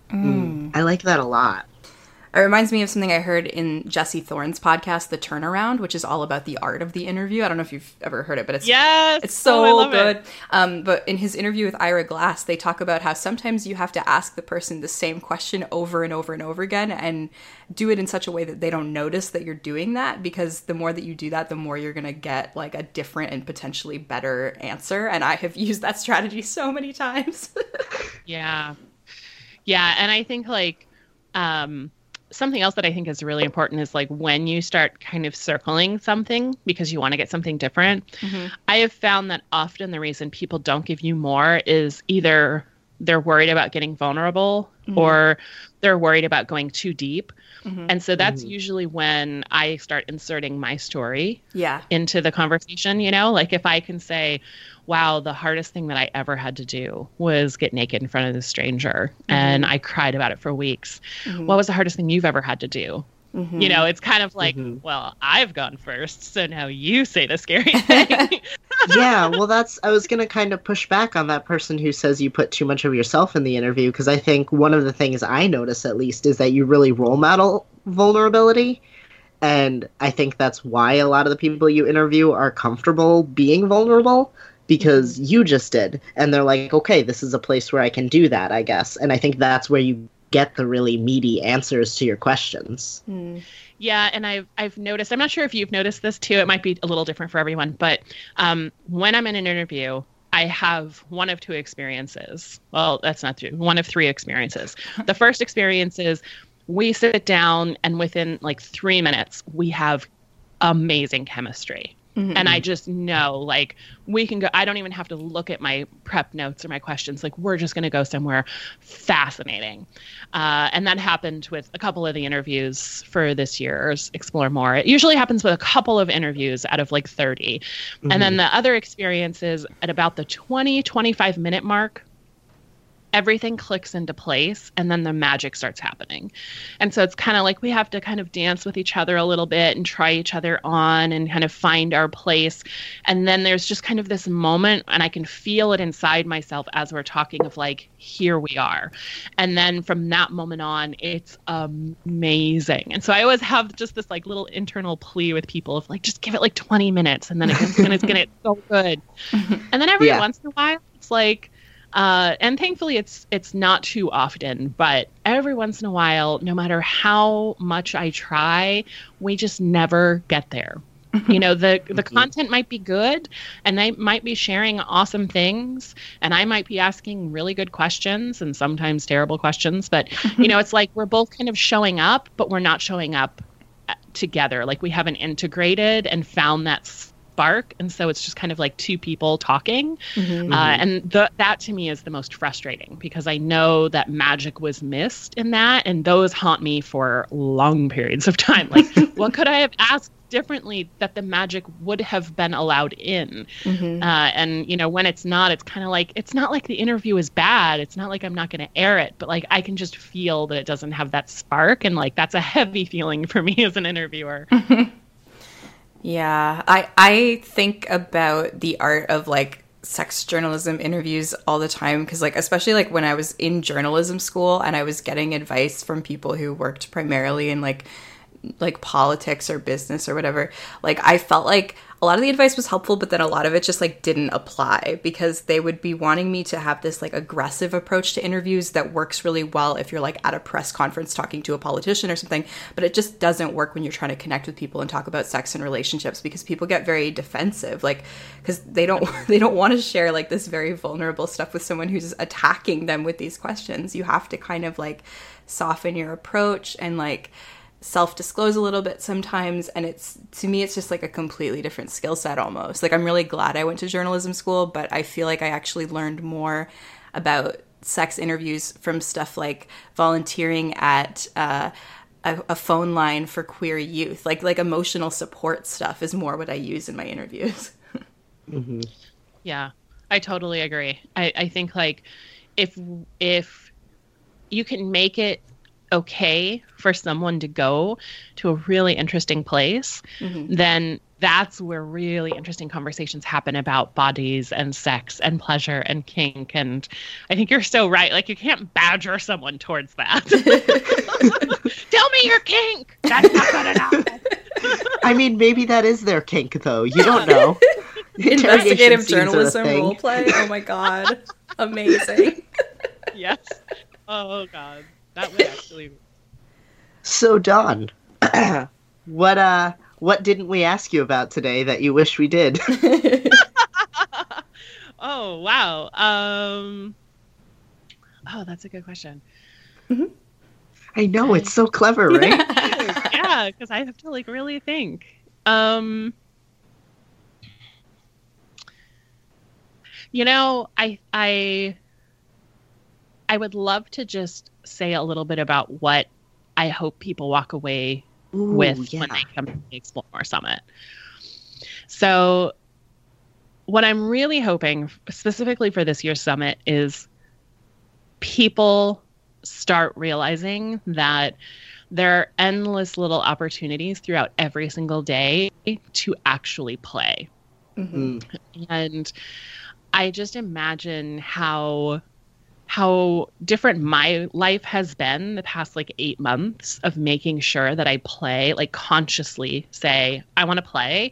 Mm. I like that a lot. It reminds me of something I heard in Jesse Thorne's podcast, The Turnaround, which is all about the art of the interview. I don't know if you've ever heard it, but it's Yes! it's so Oh, I love good. it. Um, but in his interview with Ira Glass, they talk about how sometimes you have to ask the person the same question over and over and over again and do it in such a way that they don't notice that you're doing that, because the more that you do that, the more you're going to get like a different and potentially better answer. And I have used that strategy so many times. Yeah. Yeah. And I think like um, something else that I think is really important is like when you start kind of circling something because you want to get something different, Mhm. I have found that often the reason people don't give you more is either they're worried about getting vulnerable Mhm. or they're worried about going too deep. Mhm. And so that's Mhm. usually when I start inserting my story Yeah. into the conversation, you know, like if I can say, wow, the hardest thing that I ever had to do was get naked in front of this stranger and I cried about it for weeks. Mhm. What was the hardest thing you've ever had to do? Mhm. You know, it's kind of like, Mhm. well, I've gone first, so now you say the scary thing. Yeah, well, that's, I was going to kind of push back on that person who says you put too much of yourself in the interview, because I think one of the things I notice, at least, is that you really role model vulnerability. And I think that's why a lot of the people you interview are comfortable being vulnerable, because mm-hmm. you just did. And they're like, okay, this is a place where I can do that, I guess. And I think that's where you get the really meaty answers to your questions. Mm. Yeah, and I've I've noticed, I'm not sure if you've noticed this too, it might be a little different for everyone, but um, when I'm in an interview, I have one of two experiences. Well, that's not true. One of three experiences. The first experience is we sit down and within like three minutes, we have amazing chemistry. Mm-hmm. And I just know, like, we can go, I don't even have to look at my prep notes or my questions. Like, we're just going to go somewhere fascinating. Uh, and that happened with a couple of the interviews for this year's Explore More. It usually happens with a couple of interviews out of like thirty. Mm-hmm. And then the other experiences at about the twenty, twenty-five minute mark, everything clicks into place and then the magic starts happening. And so it's kind of like we have to kind of dance with each other a little bit and try each other on and kind of find our place. And then there's just kind of this moment, and I can feel it inside myself as we're talking, of like, here we are. And then from that moment on, it's amazing. And so I always have just this like little internal plea with people of like, just give it like twenty minutes and then it's going to get so good. And then every yeah. once in a while, it's like, Uh, and thankfully it's it's not too often, but every once in a while, no matter how much I try, we just never get there. You know, the the content might be good and they might be sharing awesome things and I might be asking really good questions and sometimes terrible questions, but you know, it's like we're both kind of showing up, but we're not showing up together. Like we haven't integrated and found that spark, and so it's just kind of like two people talking. Mm-hmm. Uh, and the, that to me is the most frustrating, because I know that magic was missed in that, and those haunt me for long periods of time. Like, what could I have asked differently that the magic would have been allowed in? Mm-hmm. Uh, and, you know, when it's not, it's kind of like, it's not like the interview is bad. It's not like I'm not going to air it, but like, I can just feel that it doesn't have that spark. And like, that's a heavy feeling for me as an interviewer. Yeah, I I think about the art of like sex journalism interviews all the time, because like especially like when I was in journalism school and I was getting advice from people who worked primarily in like like politics or business or whatever, like I felt like a lot of the advice was helpful, but then a lot of it just like didn't apply, because they would be wanting me to have this like aggressive approach to interviews that works really well if you're like at a press conference talking to a politician or something, but it just doesn't work when you're trying to connect with people and talk about sex and relationships, because people get very defensive, like because they don't they don't want to share like this very vulnerable stuff with someone who's attacking them with these questions. You have to kind of like soften your approach and like self-disclose a little bit sometimes, and it's, to me, it's just like a completely different skill set almost. Like, I'm really glad I went to journalism school, but I feel like I actually learned more about sex interviews from stuff like volunteering at uh, a, a phone line for queer youth. Like, like emotional support stuff is more what I use in my interviews. Mm-hmm. Yeah, I totally agree. I, I think like if if you can make it okay for someone to go to a really interesting place, mm-hmm. then that's where really interesting conversations happen about bodies and sex and pleasure and kink. And I think you're so right. Like, you can't badger someone towards that. Tell me your kink. That's not good enough. I mean, maybe that is their kink, though. You don't know. Investigative journalism role play. Oh my god, amazing. Yes. Oh god. That would actually. So, Dawn, what uh, what didn't we ask you about today that you wish we did? Oh wow. Um. Oh, that's a good question. Mm-hmm. I know, it's so clever, right? Yeah, because I have to like really think. Um. You know, I I. I would love to just say a little bit about what I hope people walk away Ooh, with yeah. when they come to the Explore More Summit. So what I'm really hoping, specifically for this year's summit, is people start realizing that there are endless little opportunities throughout every single day to actually play. Mm-hmm. And I just imagine how how different my life has been the past like eight months of making sure that I play, like consciously say, I want to play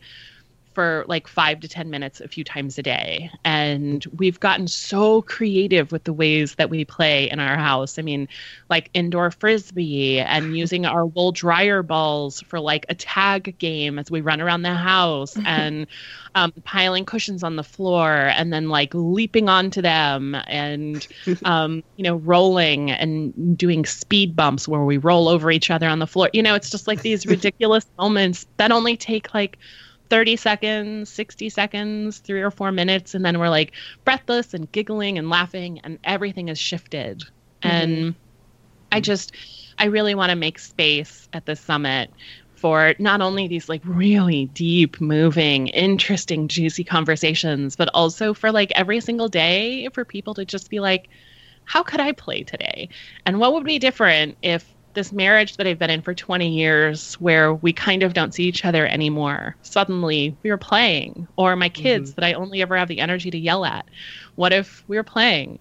for like five to ten minutes a few times a day. And we've gotten so creative with the ways that we play in our house. I mean, like indoor frisbee and using our wool dryer balls for like a tag game as we run around the house and um, piling cushions on the floor and then like leaping onto them and, um, you know, rolling and doing speed bumps where we roll over each other on the floor. You know, it's just like these ridiculous moments that only take like thirty seconds, sixty seconds, three or four minutes. And then we're like breathless and giggling and laughing and everything is shifted. Mm-hmm. And I just, I really want to make space at the summit for not only these like really deep, moving, interesting, juicy conversations, but also for like every single day for people to just be like, how could I play today? And what would be different if this marriage that I've been in for twenty years where we kind of don't see each other anymore, suddenly we were playing, or my kids mm-hmm. that I only ever have the energy to yell at. What if we were playing?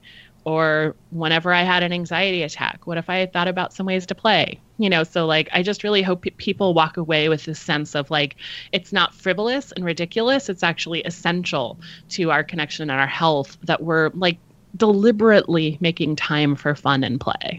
Or whenever I had an anxiety attack, what if I had thought about some ways to play? You know, so like, I just really hope p- people walk away with this sense of like, it's not frivolous and ridiculous. It's actually essential to our connection and our health that we're like deliberately making time for fun and play.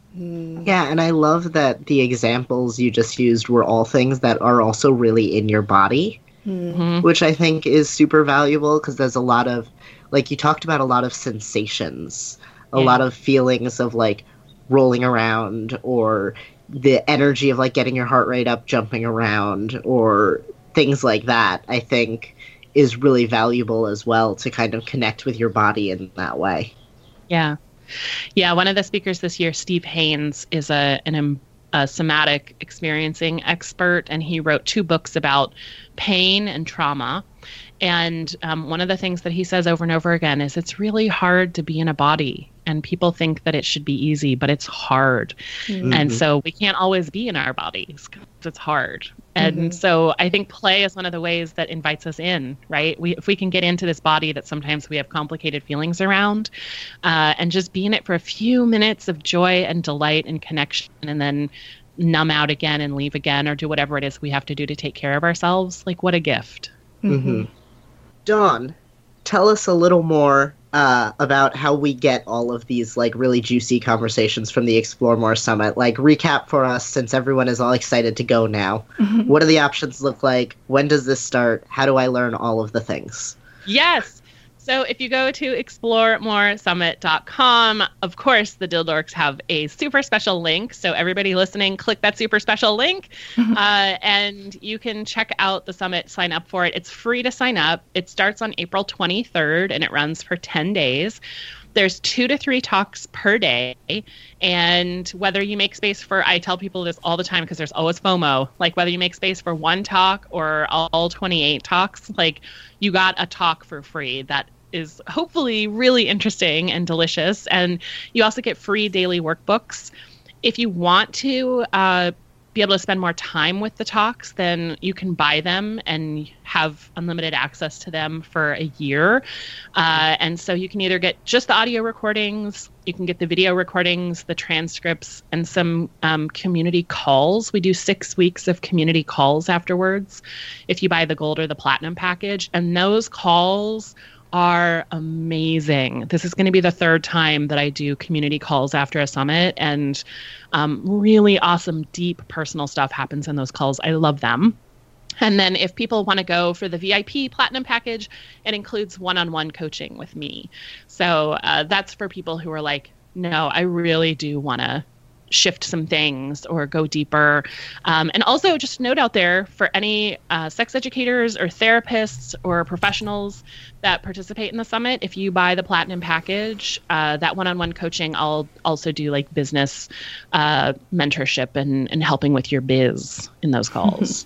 Yeah, and I love that the examples you just used were all things that are also really in your body, mm-hmm. which I think is super valuable because there's a lot of, like you talked about, a lot of sensations, a yeah. lot of feelings of like rolling around or the energy of like getting your heart rate up, jumping around or things like that, I think is really valuable as well to kind of connect with your body in that way. Yeah. Yeah, one of the speakers this year, Steve Haynes, is a an a somatic experiencing expert, and he wrote two books about pain and trauma. And um, one of the things that he says over and over again is it's really hard to be in a body, and people think that it should be easy, but it's hard. Mm-hmm. And so we can't always be in our bodies because it's hard. And mm-hmm. so I think play is one of the ways that invites us in, right? We, if we can get into this body that sometimes we have complicated feelings around, uh, and just be in it for a few minutes of joy and delight and connection, and then numb out again and leave again, or do whatever it is we have to do to take care of ourselves. Like, what a gift. Mm-hmm. Dawn, tell us a little more uh, about how we get all of these like really juicy conversations from the Explore More Summit. Like, recap for us, since everyone is all excited to go now. Mm-hmm. What do the options look like? When does this start? How do I learn all of the things? Yes. So if you go to explore more summit dot com, of course, the Dildorks have a super special link. So everybody listening, click that super special link, uh, and you can check out the summit, sign up for it. It's free to sign up. It starts on April twenty-third, and it runs for ten days. There's two to three talks per day. And whether you make space for, I tell people this all the time because there's always FOMO, like whether you make space for one talk or all twenty-eight talks, like you got a talk for free that is hopefully really interesting and delicious. And you also get free daily workbooks. If you want to uh, be able to spend more time with the talks, then you can buy them and have unlimited access to them for a year. Uh, and so you can either get just the audio recordings, you can get the video recordings, the transcripts, and some um, community calls. We do six weeks of community calls afterwards if you buy the gold or the platinum package. And those calls are amazing. This is going to be the third time that I do community calls after a summit, and um, really awesome, deep personal stuff happens in those calls. I love them. And then if people want to go for the V I P platinum package, it includes one-on-one coaching with me. So uh, that's for people who are like, no, I really do want to shift some things or go deeper. Um, and also just note out there for any uh, sex educators or therapists or professionals that participate in the summit, if you buy the platinum package, uh, that one-on-one coaching, I'll also do like business uh, mentorship and, and helping with your biz in those calls.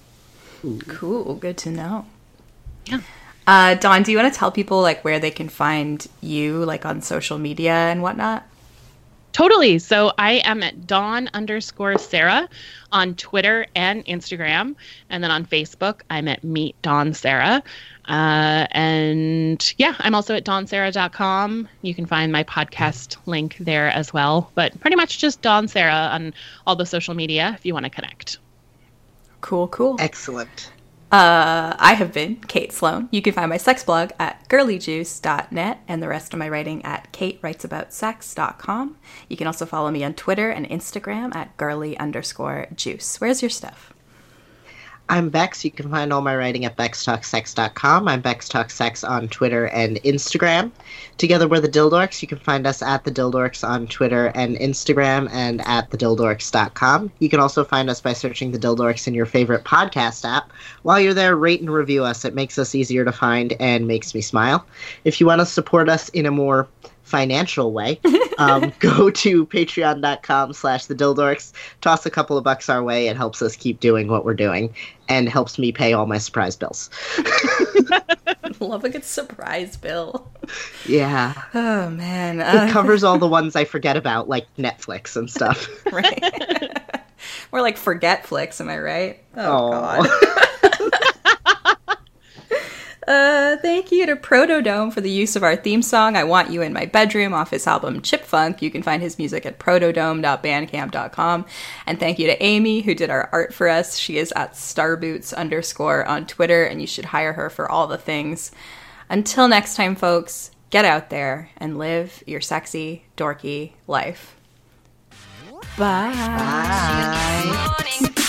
Cool. Good to know. Yeah. Uh, Dawn, do you want to tell people like where they can find you, like on social media and whatnot? Totally. So I am at Dawn underscore Sarah on Twitter and Instagram. And then on Facebook, I'm at Meet Dawn Sarah. Uh, and yeah, I'm also at dawn sarah dot com. You can find my podcast link there as well. But pretty much just Dawn Sarah on all the social media if you want to connect. Cool, cool. Excellent. Uh, I have been Kate Sloan. You can find my sex blog at girly juice dot net and the rest of my writing at kate writes about sex dot com. You can also follow me on Twitter and Instagram at girly underscore juice. Where's your stuff? I'm Bex. You can find all my writing at bex talk sex dot com. I'm Bex Talk Sex on Twitter and Instagram. Together we're the Dildorks. You can find us at the Dildorks on Twitter and Instagram and at the dildorks dot com. You can also find us by searching the Dildorks in your favorite podcast app. While you're there, rate and review us. It makes us easier to find and makes me smile. If you want to support us in a more financial way, um, go to patreon dot com slash the Dildorks. Toss a couple of bucks our way. It helps us keep doing what we're doing and helps me pay all my surprise bills. Love a good surprise bill. Yeah. Oh, man. Uh, It covers all the ones I forget about, like Netflix and stuff. right. More like Forgetflix, am I right? Oh, Aw. God. Uh, thank you to Protodome for the use of our theme song, I Want You in My Bedroom, off his album Chip Funk. You can find his music at protodome dot bandcamp dot com. And thank you to Amy, who did our art for us. She is at starboots underscore on Twitter, and you should hire her for all the things. Until next time, folks, get out there and live your sexy, dorky life. Bye. Bye.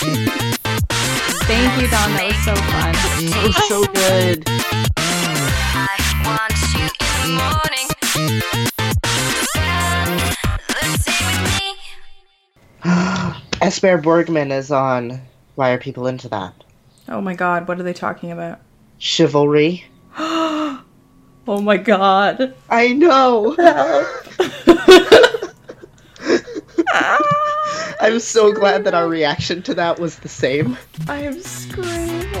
Thank you, Dawn. That was so fun. It was so good. I want you in the morning. Let's stay with me. Esper Borgman is on Why Are People Into That? Oh my god, what are they talking about? Chivalry. Oh my god. I know. I'm so glad that our reaction to that was the same. I am screaming.